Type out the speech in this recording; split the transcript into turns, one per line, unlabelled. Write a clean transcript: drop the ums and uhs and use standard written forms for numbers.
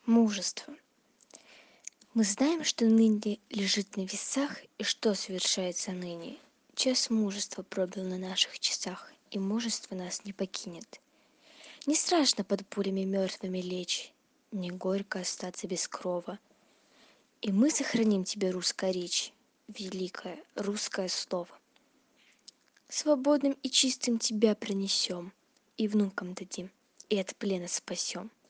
Мужество. Мы знаем, что ныне лежит на весах, и что совершается ныне. Час мужества пробил на наших часах, и мужество нас не покинет. Не страшно под пулями мертвыми лечь, не горько остаться без крова. И мы сохраним тебе русская речь, великое русское слово. Свободным и чистым тебя принесем, и внукам дадим, и от плена спасем.